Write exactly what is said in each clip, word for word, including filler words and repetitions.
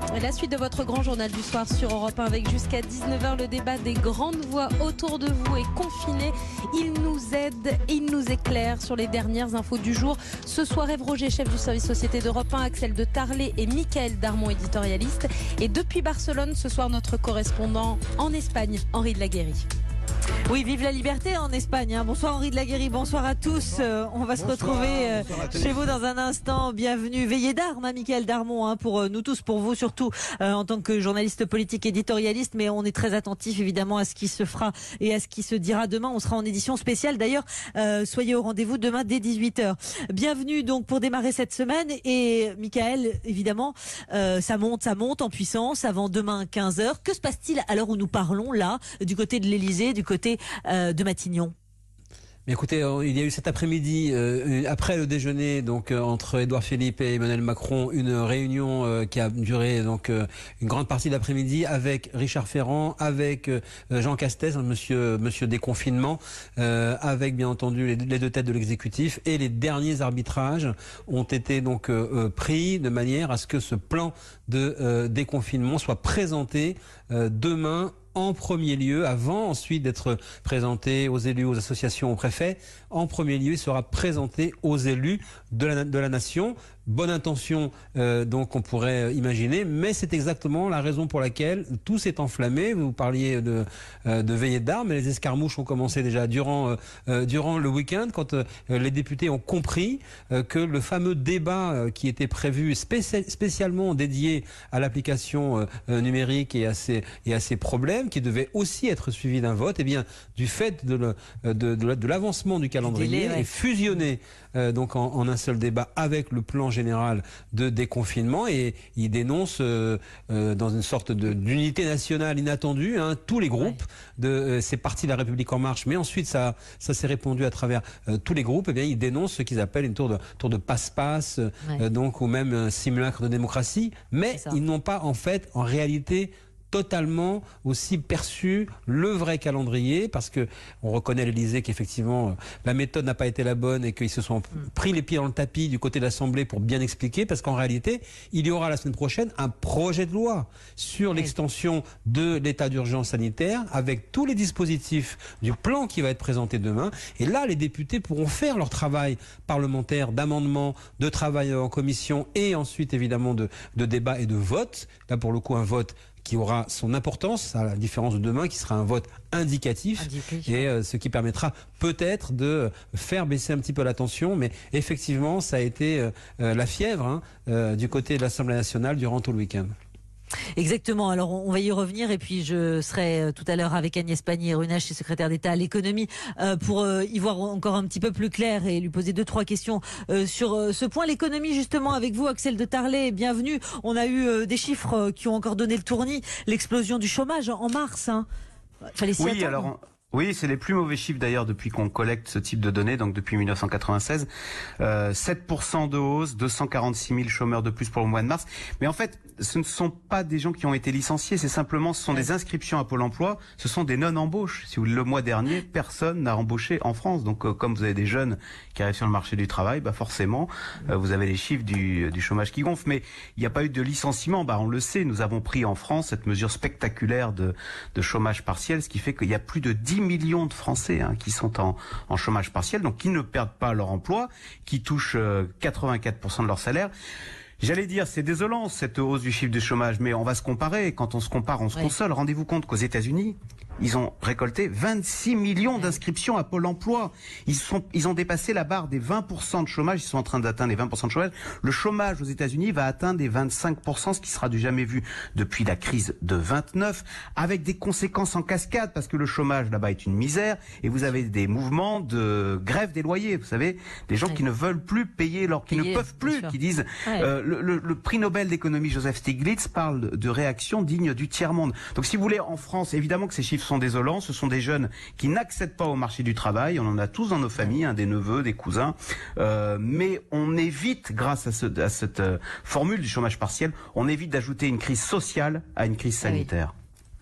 La suite de votre grand journal du soir sur Europe un avec jusqu'à dix-neuf heures le débat des grandes voix autour de vous est confiné. Il nous aide et il nous éclaire sur les dernières infos du jour. Ce soir, Ève Roger, chef du service société d'Europe un, Axel de Tarlé et Mickaël Darmon, éditorialiste. Et depuis Barcelone, ce soir, notre correspondant en Espagne, Henri de la Guéry. Oui, vive la liberté en Espagne. Hein. Bonsoir Henri de la Guéry, bonsoir à tous. Euh, on va bonsoir, se retrouver euh, chez vous dans un instant. Bienvenue, veillée d'armes, hein, Mickaël Darmon, hein, pour euh, nous tous, pour vous surtout, euh, en tant que journaliste politique éditorialiste. Mais on est très attentif évidemment à ce qui se fera et à ce qui se dira demain. On sera en édition spéciale d'ailleurs. Euh, soyez au rendez-vous demain dès dix-huit heures. Bienvenue donc pour démarrer cette semaine. Et Mickaël, évidemment, euh, ça monte, ça monte en puissance avant demain quinze heures. Que se passe-t-il à l'heure où nous parlons là, du côté de l'Elysée, du côté euh, de Matignon? Mais écoutez, il y a eu cet après-midi, euh, après le déjeuner, donc euh, entre Édouard Philippe et Emmanuel Macron, une réunion euh, qui a duré donc euh, une grande partie de l'après-midi avec Richard Ferrand, avec euh, Jean Castex, monsieur, monsieur déconfinement, euh, avec bien entendu les, les deux têtes de l'exécutif, et les derniers arbitrages ont été donc euh, pris de manière à ce que ce plan de euh, déconfinement soit présenté euh, demain en premier lieu, avant ensuite d'être présenté aux élus, aux associations, aux préfets. En premier lieu, il sera présenté aux élus de la, de la nation. Bonne intention, euh, donc on pourrait imaginer, mais c'est exactement la raison pour laquelle tout s'est enflammé. Vous parliez de, euh, de veillée d'armes, mais les escarmouches ont commencé déjà durant, euh, durant le week-end, quand euh, les députés ont compris euh, que le fameux débat euh, qui était prévu spéci spécialement dédié à l'application euh, numérique et à, ses, et à ses problèmes, qui devait aussi être suivi d'un vote, et eh bien du fait de, le, de, de, de l'avancement du calendrier, délai, ouais. est fusionné euh, donc en, en un seul débat avec le plan général de déconfinement, et il dénonce euh, euh, dans une sorte d'unité nationale inattendue hein, tous les groupes. Ouais. De euh, c'est parti de la République en marche, mais ensuite ça, ça s'est répandu à travers euh, tous les groupes. Et eh bien il dénonce ce qu'ils appellent une tour de tour de passe-passe, ouais. euh, donc ou même un simulacre de démocratie, mais ils n'ont pas en fait en réalité totalement aussi perçu le vrai calendrier, parce que on reconnaît à l'Élysée qu'effectivement la méthode n'a pas été la bonne et qu'ils se sont pris les pieds dans le tapis du côté de l'Assemblée pour bien expliquer, parce qu'en réalité il y aura la semaine prochaine un projet de loi sur l'extension de l'état d'urgence sanitaire avec tous les dispositifs du plan qui va être présenté demain, et là les députés pourront faire leur travail parlementaire d'amendement, de travail en commission et ensuite évidemment de, de débat et de vote. Là pour le coup un vote qui aura son importance, à la différence de demain, qui sera un vote indicatif, indicatif. et euh, ce qui permettra peut-être de faire baisser un petit peu la tension, mais effectivement, ça a été euh, euh, la fièvre hein, euh, du côté de l'Assemblée nationale durant tout le week-end. Exactement, alors on va y revenir, et puis je serai tout à l'heure avec Agnès Pannier-Runacher, secrétaire d'État à l'économie, euh, pour euh, y voir encore un petit peu plus clair et lui poser deux, trois questions euh, sur euh, ce point. L'économie justement avec vous, Axel de Tarlé, bienvenue. On a eu euh, des chiffres euh, qui ont encore donné le tournis, l'explosion du chômage en mars. Hein. Fallait s'y oui, attendre. alors... Oui, c'est les plus mauvais chiffres d'ailleurs depuis qu'on collecte ce type de données, donc depuis mille neuf cent quatre-vingt-seize. Euh, sept pour cent de hausse, deux cent quarante-six mille chômeurs de plus pour le mois de mars. Mais en fait, ce ne sont pas des gens qui ont été licenciés, c'est simplement, ce sont ouais. des inscriptions à Pôle emploi, ce sont des non-embauches. Si vous voulez, le mois dernier, personne n'a embauché en France. Donc euh, comme vous avez des jeunes qui arrivent sur le marché du travail, bah forcément, euh, vous avez les chiffres du, du chômage qui gonflent. Mais il n'y a pas eu de licenciement, bah on le sait, nous avons pris en France cette mesure spectaculaire de, de chômage partiel, ce qui fait qu'il y a plus de dix millions de Français hein, qui sont en, en chômage partiel, donc qui ne perdent pas leur emploi, qui touchent euh, quatre-vingt-quatre pour cent de leur salaire. J'allais dire, c'est désolant cette hausse du chiffre du chômage, mais on va se comparer. Quand on se compare, on se oui. console. Rendez-vous compte qu'aux États-Unis, ils ont récolté vingt-six millions d'inscriptions à Pôle emploi. Ils sont, ils ont dépassé la barre des vingt pour cent de chômage. Ils sont en train d'atteindre les vingt pour cent de chômage. Le chômage aux États-Unis va atteindre les vingt-cinq pour cent, ce qui sera du jamais vu depuis la crise de vingt-neuf, avec des conséquences en cascade, parce que le chômage là-bas est une misère, et vous avez des mouvements de grève des loyers. Vous savez, des gens ouais. qui ne veulent plus payer, leur, qui payer, ne peuvent plus, qui disent, ouais. euh, le, le, le prix Nobel d'économie Joseph Stiglitz parle de réactions dignes du tiers-monde. Donc si vous voulez, en France, évidemment que ces chiffres sont désolants. Ce sont des jeunes qui n'accèdent pas au marché du travail. On en a tous dans nos familles, hein, des neveux, des cousins. Euh, mais on évite, grâce à, ce, à cette euh, formule du chômage partiel, on évite d'ajouter une crise sociale à une crise sanitaire.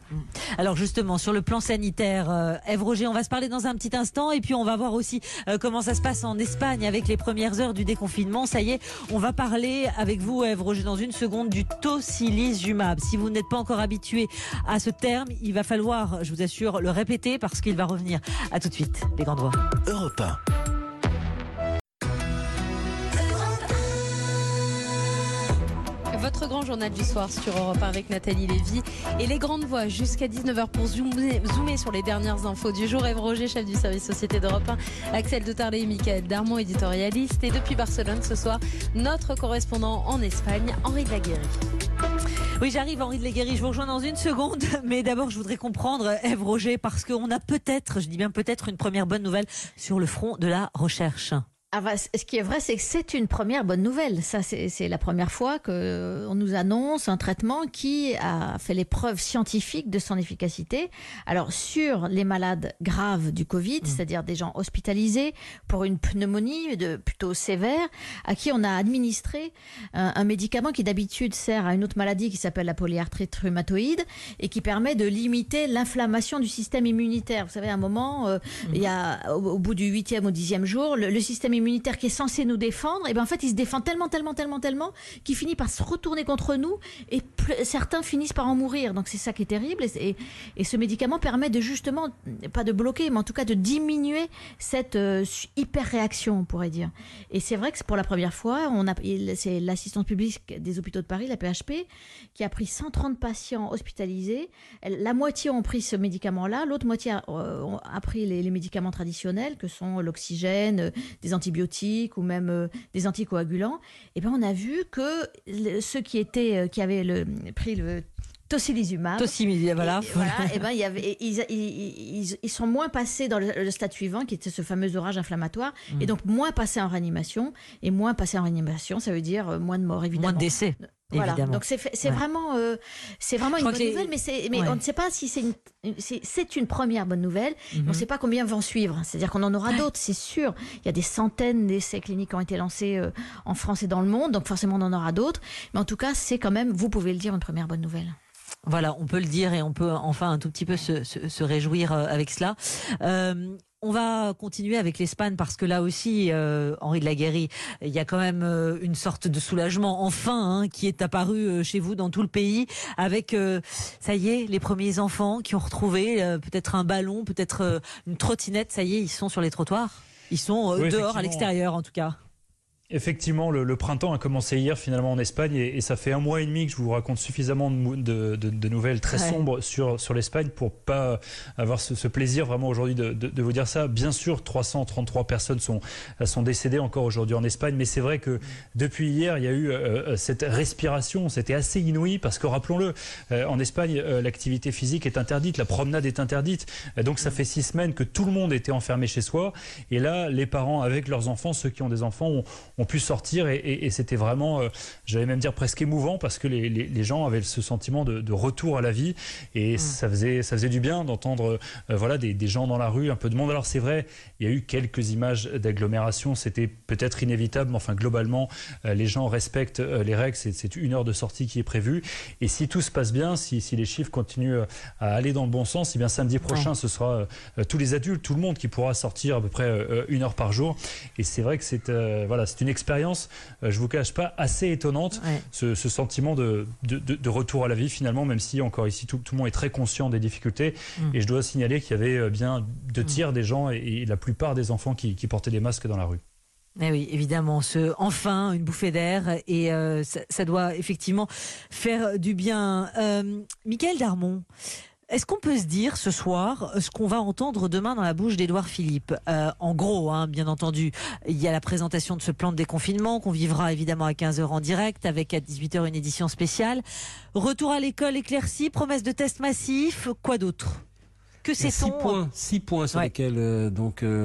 Alors justement, sur le plan sanitaire, euh, Ève Roger, on va se parler dans un petit instant et puis on va voir aussi euh, comment ça se passe en Espagne avec les premières heures du déconfinement. Ça y est, on va parler avec vous, Ève Roger, dans une seconde du tocilizumab. Si vous n'êtes pas encore habitué à ce terme, il va falloir, je vous assure, le répéter parce qu'il va revenir. À tout de suite, les grandes voix. Europe un. Votre grand journal du soir sur Europe un avec Nathalie Lévy et les grandes voix jusqu'à dix-neuf heures pour zoomer, zoomer sur les dernières infos du jour. Ève Roger, chef du service Société d'Europe un, Axel de Tarlet et Mickaël Darmon, éditorialiste. Et depuis Barcelone ce soir, notre correspondant en Espagne, Henri de la Guéry. Oui, j'arrive, Henri de la Guéry, je vous rejoins dans une seconde. Mais d'abord, je voudrais comprendre, Ève Roger, parce qu'on a peut-être, je dis bien peut-être, une première bonne nouvelle sur le front de la recherche. Ah bah, ce qui est vrai, c'est que c'est une première bonne nouvelle. Ça, c'est, c'est la première fois qu'on nous annonce un traitement qui a fait les preuves scientifiques de son efficacité. Alors, sur les malades graves du Covid, mmh. c'est-à-dire des gens hospitalisés pour une pneumonie de, plutôt sévère, à qui on a administré un, un médicament qui d'habitude sert à une autre maladie qui s'appelle la polyarthrite rhumatoïde et qui permet de limiter l'inflammation du système immunitaire. Vous savez, à un moment, euh, mmh. il y a, au, au bout du huitième ou dixième jour, le, le système immunitaire qui est censé nous défendre, et ben en fait il se défend tellement, tellement, tellement, tellement qu'il finit par se retourner contre nous et plus, certains finissent par en mourir. Donc c'est ça qui est terrible et, et, et ce médicament permet de justement, pas de bloquer, mais en tout cas de diminuer cette euh, hyper-réaction, on pourrait dire. Et c'est vrai que c'est pour la première fois, on a, c'est l'assistance publique des hôpitaux de Paris, la P H P, qui a pris cent trente patients hospitalisés. La moitié ont pris ce médicament-là, l'autre moitié a, euh, a pris les, les médicaments traditionnels que sont l'oxygène, des antibiotiques ou même euh, des anticoagulants, et ben on a vu que le, ceux qui étaient euh, qui avaient le, pris le tocilizumab, Tocilizumab, voilà, et, voilà, et ben il y avait, ils, ils, ils, ils sont moins passés dans le, le stade suivant, qui était ce fameux orage inflammatoire, mmh. et donc moins passés en réanimation, et moins passés en réanimation, ça veut dire euh, moins de morts évidemment, moins de décès. Voilà, évidemment. donc c'est, c'est ouais. vraiment, euh, c'est vraiment une bonne les... nouvelle, mais, c'est, mais ouais. on ne sait pas si c'est une, c'est, c'est une première bonne nouvelle, mm-hmm. on ne sait pas combien vont suivre, c'est-à-dire qu'on en aura ouais. d'autres, c'est sûr. Il y a des centaines d'essais cliniques qui ont été lancés euh, en France et dans le monde, donc forcément on en aura d'autres, mais en tout cas c'est quand même, vous pouvez le dire, une première bonne nouvelle. Voilà, on peut le dire et on peut enfin un tout petit peu se, se, se réjouir avec cela. Euh, On va continuer avec l'Espagne parce que là aussi, euh, Henri de la Guéry, il y a quand même euh, une sorte de soulagement enfin hein, qui est apparu euh, chez vous dans tout le pays avec, euh, ça y est, les premiers enfants qui ont retrouvé euh, peut-être un ballon, peut-être euh, une trottinette, ça y est, ils sont sur les trottoirs, ils sont euh, oui, dehors à l'extérieur en tout cas. Effectivement, le, le printemps a commencé hier finalement en Espagne et, et ça fait un mois et demi que je vous raconte suffisamment de, de, de, de nouvelles très ouais. sombres sur, sur l'Espagne pour pas avoir ce, ce plaisir vraiment aujourd'hui de, de, de vous dire ça. Bien sûr, trois cent trente-trois personnes sont, sont décédées encore aujourd'hui en Espagne, mais c'est vrai que depuis hier, il y a eu euh, cette respiration, c'était assez inouï parce que rappelons-le, euh, en Espagne, euh, l'activité physique est interdite, la promenade est interdite, euh, donc ça fait six semaines que tout le monde était enfermé chez soi et là, les parents avec leurs enfants, ceux qui ont des enfants, ont ont pu sortir et, et, et c'était vraiment, euh, j'allais même dire presque émouvant parce que les, les, les gens avaient ce sentiment de, de retour à la vie et mmh. ça faisait, ça faisait du bien d'entendre euh, voilà, des, des gens dans la rue, un peu de monde. Alors c'est vrai, il y a eu quelques images d'agglomération, c'était peut-être inévitable, mais enfin globalement, euh, les gens respectent euh, les règles, c'est, c'est une heure de sortie qui est prévue et si tout se passe bien, si, si les chiffres continuent à aller dans le bon sens, et bien samedi prochain, ouais. ce sera euh, tous les adultes, tout le monde qui pourra sortir à peu près euh, une heure par jour et c'est vrai que c'est, euh, voilà, c'est une Une expérience, euh, je vous cache pas, assez étonnante, ouais. ce, ce sentiment de, de, de, de retour à la vie finalement, même si encore ici tout, tout le monde est très conscient des difficultés mm. et je dois signaler qu'il y avait bien deux tiers mm. des gens et, et la plupart des enfants qui, qui portaient des masques dans la rue. Eh oui, évidemment, ce, enfin une bouffée d'air et euh, ça, ça doit effectivement faire du bien. Euh, Mickaël Darmon, est-ce qu'on peut se dire ce soir ce qu'on va entendre demain dans la bouche d'Édouard Philippe? euh, En gros, hein, bien entendu, il y a la présentation de ce plan de déconfinement qu'on vivra évidemment à quinze heures en direct avec à dix-huit heures une édition spéciale. Retour à l'école éclairci, promesse de tests massifs, quoi d'autre? Que c'est six points, six points sur ouais. lesquels euh, donc euh,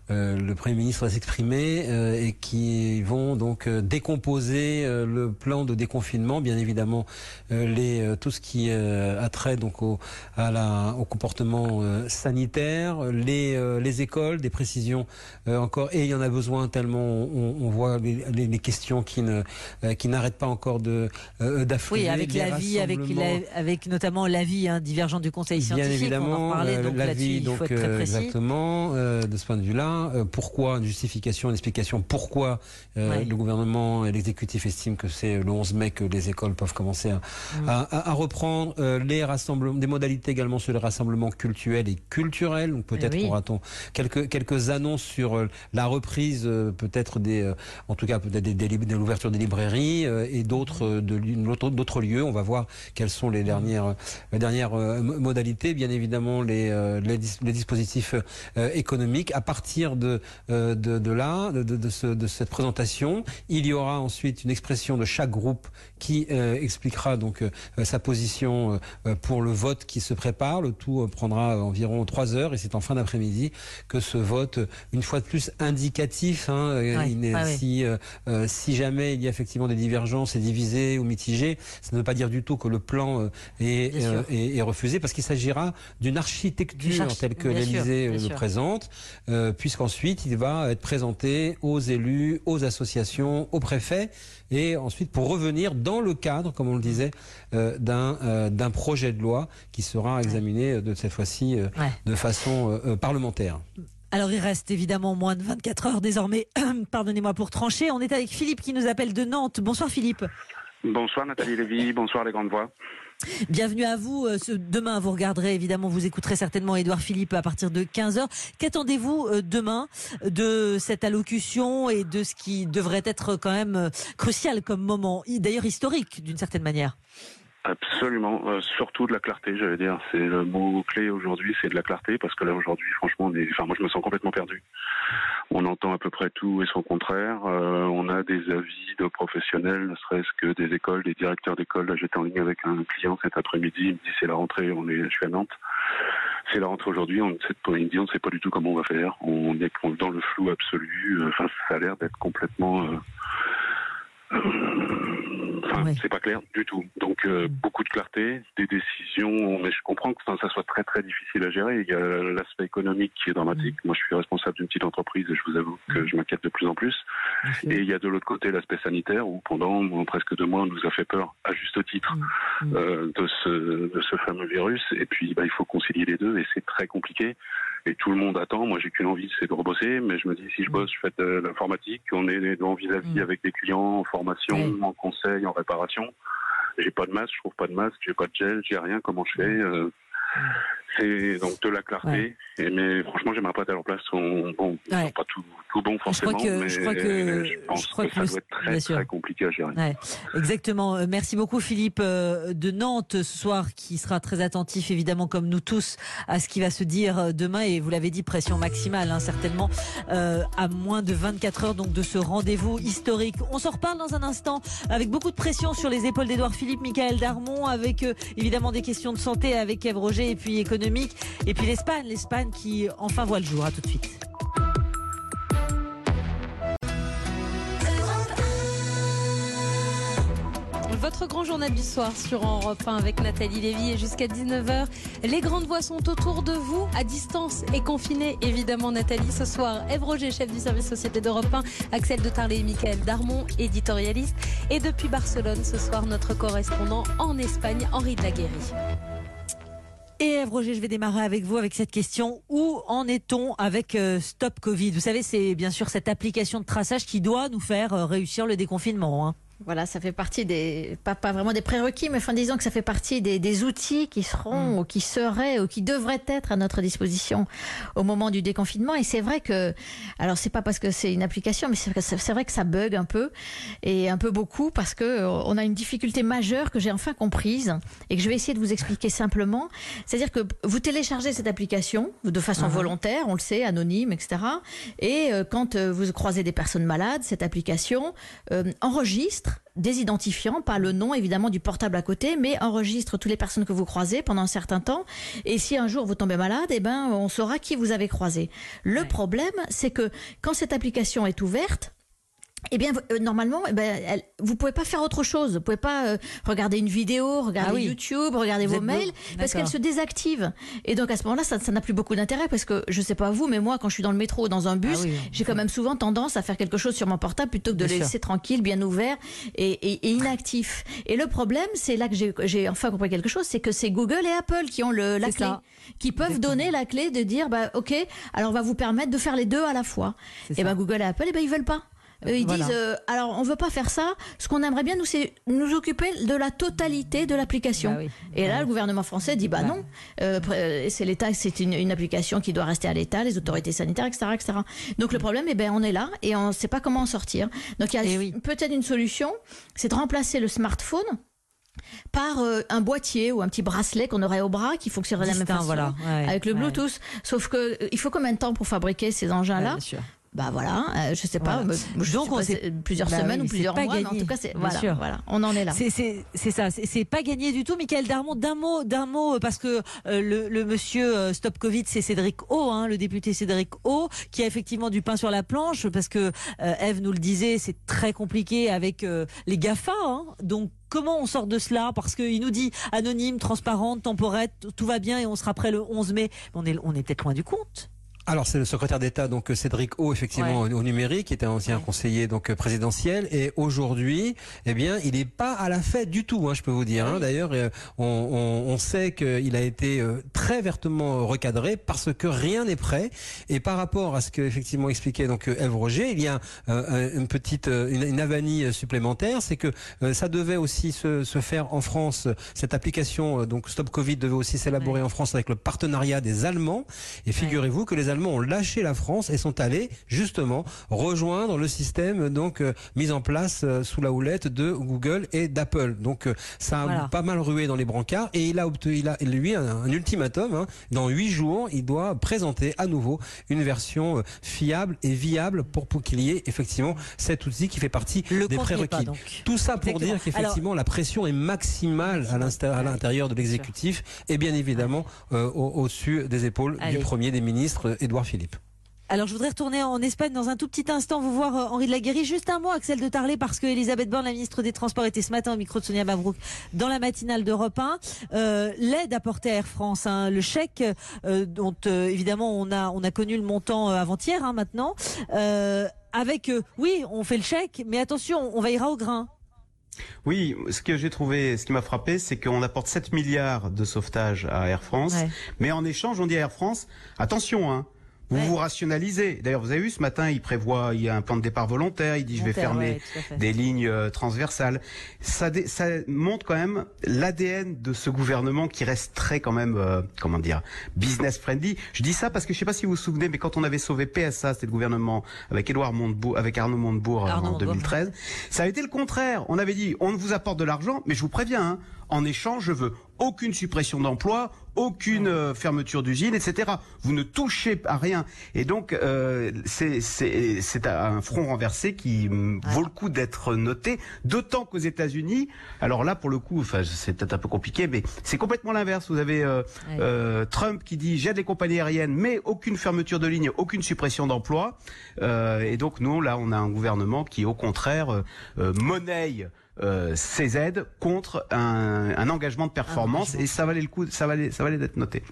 euh, le Premier ministre va s'exprimer euh, et qui vont donc euh, décomposer euh, le plan de déconfinement, bien évidemment euh, les euh, tout ce qui euh, a trait donc au à la au comportement euh, sanitaire, les euh, les écoles, des précisions euh, encore, et il y en a besoin tellement on, on voit les, les, les questions qui ne euh, qui n'arrêtent pas encore de euh, d'affluer. Oui, avec l'avis, avec la, avec notamment l'avis hein, divergent du Conseil scientifique. Bien évidemment, on en parlait, donc l'avis donc il faut être très précis. exactement euh, de ce point de vue-là. Euh, pourquoi une justification, une explication pourquoi euh, ouais. le gouvernement et l'exécutif estiment que c'est le onze mai que les écoles peuvent commencer à, mmh. à, à, à reprendre euh, les rassemblements, des modalités également sur les rassemblements culturels et culturels. Donc peut-être oui. aura-t-on quelques quelques annonces sur euh, la reprise, euh, peut-être des, euh, en tout cas peut-être des, des, de l'ouverture des librairies euh, et d'autres euh, de d'autres lieux. On va voir quelles sont les dernières les dernières euh, modalités. Bien évidemment les euh, les, dis les dispositifs euh, économiques. À partir de euh, de, de là, de, de, ce, de cette présentation, il y aura ensuite une expression de chaque groupe qui euh, expliquera donc euh, sa position euh, pour le vote qui se prépare. Le tout euh, prendra environ trois heures et c'est en fin d'après-midi que ce vote, une fois de plus indicatif, hein, ouais, il ah si oui. euh, si jamais il y a effectivement des divergences et divisé ou mitigé, ça ne veut pas dire du tout que le plan euh, est, euh, est, est refusé, parce qu'il s'agira d'une architecture archi telle que l'Élysée le sûr. présente, euh, puisqu'ensuite il va être présenté aux élus, aux associations, aux préfets, et ensuite pour revenir dans le cadre, comme on le disait, euh, d'un euh, d'un projet de loi qui sera examiné euh, de cette fois-ci euh, ouais. de façon euh, parlementaire. Alors il reste évidemment moins de vingt-quatre heures désormais, pardonnez-moi, pour trancher. On est avec Philippe qui nous appelle de Nantes. Bonsoir Philippe. Bonsoir Nathalie Lévy, bonsoir les grandes voix. Bienvenue à vous. Demain, vous regarderez évidemment, vous écouterez certainement Édouard Philippe à partir de quinze heures. Qu'attendez-vous demain de cette allocution et de ce qui devrait être quand même crucial comme moment, d'ailleurs historique d'une certaine manière? Absolument, euh, surtout de la clarté, j'allais dire. C'est le mot clé aujourd'hui, c'est de la clarté, parce que là aujourd'hui, franchement, on est... enfin moi je me sens complètement perdu. On entend à peu près tout et son contraire. Euh, on a des avis de professionnels, ne serait-ce que des écoles, des directeurs d'école. Là, j'étais en ligne avec un client cet après-midi. Il me dit c'est la rentrée. On est, je suis à Nantes. C'est la rentrée aujourd'hui. On ne sait, il me dit on ne sait pas du tout comment on va faire. On est dans le flou absolu. Enfin, ça a l'air d'être complètement. Euh... Enfin, oui. c'est pas clair du tout. Donc euh, beaucoup de clarté, des décisions, mais je comprends que ça soit très très difficile à gérer. Il y a l'aspect économique qui est dramatique. Moi, je suis responsable d'une petite entreprise et je vous avoue que je m'inquiète de plus en plus. Okay. Et il y a de l'autre côté l'aspect sanitaire où pendant bon, presque deux mois, on nous a fait peur, à juste titre, mmh. euh, de ce de ce fameux virus. Et puis, bah, il faut concilier les deux et c'est très compliqué. Et tout le monde attend. Moi, j'ai qu'une envie, c'est de rebosser. Mais je me dis, si je bosse, je fais de l'informatique. On est en vis-à-vis avec des clients en formation, oui. en conseil, en réparation. J'ai pas de masque, je trouve pas de masque, j'ai pas de gel, j'ai rien. Comment je fais euh, C'est donc de la clarté. Ouais. Et, mais franchement, j'aimerais pas être à leur place. On, bon, ils ouais. sont pas tout, tout bon forcément, je crois que, mais je, crois que, je pense je crois que, que ça le, doit être très, très compliqué à gérer. Ouais. Exactement. Merci beaucoup Philippe de Nantes ce soir, qui sera très attentif évidemment comme nous tous à ce qui va se dire demain. Et vous l'avez dit, pression maximale hein, certainement euh, à moins de vingt-quatre heures donc de ce rendez-vous historique. On s'en reparle dans un instant avec beaucoup de pression sur les épaules d'Édouard Philippe, Michael Darmon, avec euh, évidemment des questions de santé avec Ève Roger et puis économique. Et puis l'Espagne, l'Espagne qui enfin voit le jour. À tout de suite. Votre grand journal du soir sur Europe un avec Nathalie Lévy et jusqu'à dix-neuf heures. Les grandes voix sont autour de vous, à distance et confinées. Évidemment, Nathalie, ce soir, Ève Roger, chef du service société d'Europe un, Axel de Tarlé et Michael Darmon, éditorialiste. Et depuis Barcelone, ce soir, notre correspondant en Espagne, Henri de la Guérie. Et Ève Roger, je vais démarrer avec vous avec cette question. Où en est-on avec euh, Stop Covid? Vous savez, c'est bien sûr cette application de traçage qui doit nous faire euh, réussir le déconfinement, hein. Voilà, ça fait partie des, pas, pas vraiment des prérequis, mais enfin disons que ça fait partie des, des outils qui seront mmh. ou qui seraient ou qui devraient être à notre disposition au moment du déconfinement. Et c'est vrai que, alors c'est pas parce que c'est une application, mais c'est, c'est vrai que ça bug un peu et un peu beaucoup parce que on a une difficulté majeure que j'ai enfin comprise et que je vais essayer de vous expliquer simplement. C'est-à-dire que vous téléchargez cette application de façon mmh. volontaire, on le sait, anonyme, et cetera. Et euh, quand euh, vous croisez des personnes malades, cette application euh, enregistre enregistre des identifiants, pas le nom évidemment du portable à côté, mais enregistre toutes les personnes que vous croisez pendant un certain temps. Et si un jour vous tombez malade, eh ben, on saura qui vous avez croisé. Le ouais. problème, c'est que quand cette application est ouverte, eh bien, euh, normalement, eh ben, elle, vous pouvez pas faire autre chose. Vous pouvez pas euh, regarder une vidéo, regarder ah oui. YouTube, regarder vous vos mails, parce qu'elle se désactive. Et donc, à ce moment-là, ça, ça n'a plus beaucoup d'intérêt, parce que, je sais pas vous, mais moi, quand je suis dans le métro ou dans un bus, ah oui, j'ai quand même souvent tendance à faire quelque chose sur mon portable plutôt que de bien le laisser sûr. tranquille, bien ouvert et, et, et inactif. Et le problème, c'est là que j'ai, j'ai enfin compris quelque chose, c'est que c'est Google et Apple qui ont le, la c'est clé, ça. qui peuvent Exactement. donner la clé de dire, bah, ok, alors on va vous permettre de faire les deux à la fois. C'est et ben, Google et Apple, eh ben, ils veulent pas. Euh, ils voilà. disent, euh, alors on veut pas faire ça. Ce qu'on aimerait bien, nous, c'est nous occuper de la totalité de l'application. Bah oui. Et là, ouais. le gouvernement français dit, bah, bah. non, euh, c'est l'État, c'est une, une application qui doit rester à l'État, les autorités sanitaires, et cetera, et cetera. Donc le problème, eh ben, on est là et on ne sait pas comment en sortir. Donc il y a oui. peut-être une solution, c'est de remplacer le smartphone par euh, un boîtier ou un petit bracelet qu'on aurait au bras qui fonctionnerait de la même façon, voilà. ouais, avec le Bluetooth. Ouais. Sauf que euh, il faut combien de temps pour fabriquer ces engins-là? Ouais, bien sûr. Bah voilà, euh, je sais pas, voilà. je donc on sait plusieurs bah semaines oui, ou plusieurs mois, mais en tout cas c'est voilà, voilà, on en est là. C'est c'est c'est ça, c'est, c'est pas gagné du tout. Michael Darmon, d'un mot, d'un mot, parce que euh, le, le monsieur euh, Stop Covid, c'est Cédric O, hein, le député Cédric O, qui a effectivement du pain sur la planche, parce que euh, Ève nous le disait, c'est très compliqué avec euh, les GAFA, hein, donc. Comment on sort de cela? Parce qu'il nous dit anonyme, transparente, temporette, tout va bien et on sera prêt le onze mai. On est, on est peut-être loin du compte. Alors c'est le secrétaire d'État donc Cédric O effectivement ouais. au, au numérique, qui était un ancien ouais. conseiller donc présidentiel, et aujourd'hui eh bien il n'est pas à la fête du tout, hein, je peux vous dire. Oui. Hein. D'ailleurs euh, on, on, on sait qu'il a été euh, très vertement recadré parce que rien n'est prêt. Et par rapport à ce que effectivement expliquait donc Ève Roger, il y a euh, une petite une, une avanie supplémentaire, c'est que euh, ça devait aussi se, se faire en France. Cette application euh, donc Stop Covid devait aussi s'élaborer ouais. en France avec le partenariat des Allemands. Et figurez-vous ouais. que les Allemands ont lâché la France et sont allés justement rejoindre le système donc euh, mis en place euh, sous la houlette de Google et d'Apple. Donc euh, ça a voilà. pas mal rué dans les brancards, et il a obtenu, il a lui un, un ultimatum. Hein. Dans huit jours, il doit présenter à nouveau une version euh, fiable et viable pour, pour qu'il y ait effectivement cet outil qui fait partie le des prérequis. Pas, Tout ça pour Exactement. dire qu'effectivement Alors, la pression est maximale à l'intérieur de l'exécutif et bien évidemment euh, au, au-dessus des épaules Allez. du premier des ministres, Édouard Philippe. Alors je voudrais retourner en Espagne dans un tout petit instant, vous voir euh, Henri de la Guérie. Juste un mot, Axel de Tarlé, parce que Elisabeth Borne, la ministre des Transports, était ce matin au micro de Sonia Mabrouk dans la matinale d'Europe un. Euh, l'aide apportée à Air France, hein, le chèque euh, dont euh, évidemment on a on a connu le montant euh, avant-hier, hein, maintenant. Euh, avec euh, oui, on fait le chèque, mais attention, on veillera au grain. Oui, ce que j'ai trouvé, ce qui m'a frappé, c'est qu'on apporte sept milliards de sauvetage à Air France, ouais. mais en échange, on dit à Air France, attention, hein, vous ouais. vous rationalisez. D'ailleurs, vous avez vu ce matin, il prévoit, il y a un plan de départ volontaire, il dit volontaire, je vais fermer ouais, des lignes euh, transversales. Ça, ça montre quand même l'A D N de ce gouvernement qui reste très quand même, euh, comment dire, business friendly. Je dis ça parce que je sais pas si vous vous souvenez, mais quand on avait sauvé P S A, c'était le gouvernement avec Édouard Montebourg, avec Arnaud Montebourg Arnaud en deux mille treize. Ça a été le contraire. On avait dit, on vous apporte de l'argent, mais je vous préviens, hein, en échange, je veux aucune suppression d'emplois, aucune euh, fermeture d'usine, et cetera. Vous ne touchez à rien. Et donc, euh, c'est, c'est, c'est un front renversé qui ouais. vaut le coup d'être noté, d'autant qu'aux États-Unis, alors là, pour le coup, enfin, c'est peut-être un peu compliqué, mais c'est complètement l'inverse. Vous avez euh, ouais. euh, Trump qui dit j'aide les compagnies aériennes, mais aucune fermeture de ligne, aucune suppression d'emplois. Euh, et donc, nous, là, on a un gouvernement qui, au contraire, euh, euh, monnaie Euh, ces aides contre un, un engagement de performance, ah, et ça valait le coup, ça valait, ça valait d'être noté.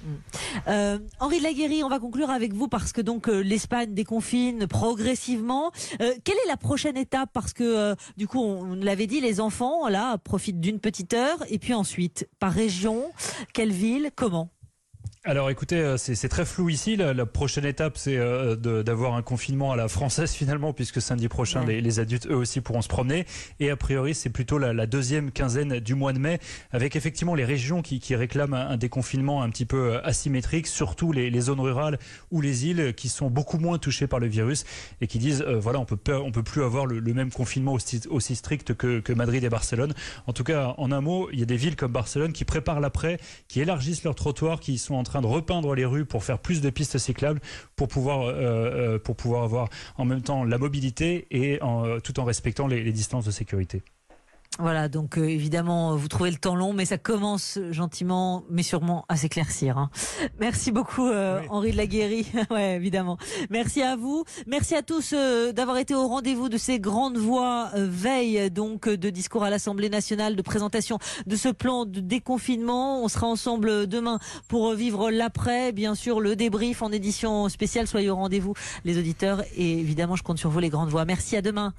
Euh, Henri de la Guérie, on va conclure avec vous parce que donc euh, l'Espagne déconfine progressivement. Euh, quelle est la prochaine étape? Parce que euh, du coup, on, on l'avait dit, les enfants là profitent d'une petite heure, et puis ensuite par région, quelle ville, comment? Alors écoutez, c'est, c'est très flou ici. La, la prochaine étape, c'est euh, de, d'avoir un confinement à la française finalement, puisque samedi prochain, ouais. les, les adultes eux aussi pourront se promener. Et a priori, c'est plutôt la, la deuxième quinzaine du mois de mai, avec effectivement les régions qui, qui réclament un, un déconfinement un petit peu asymétrique, surtout les, les zones rurales ou les îles qui sont beaucoup moins touchées par le virus et qui disent euh, voilà, on peut pas, on peut plus avoir le, le même confinement aussi, aussi strict que, que Madrid et Barcelone. En tout cas, en un mot, il y a des villes comme Barcelone qui préparent l'après, qui élargissent leurs trottoirs, qui sont en train de repeindre les rues pour faire plus de pistes cyclables, pour pouvoir, euh, euh, pour pouvoir avoir en même temps la mobilité et en, tout en respectant les, les distances de sécurité. Voilà, donc euh, évidemment, vous trouvez le temps long, mais ça commence gentiment, mais sûrement à s'éclaircir. Hein. Merci beaucoup, euh, oui. Henri de la Guérie. Ouais, évidemment. Merci à vous. Merci à tous euh, d'avoir été au rendez-vous de ces grandes voix euh, veille, donc de discours à l'Assemblée nationale, de présentation de ce plan de déconfinement. On sera ensemble demain pour vivre l'après. Bien sûr, le débrief en édition spéciale. Soyez au rendez-vous, les auditeurs. Et évidemment, je compte sur vous, les grandes voix. Merci, à demain.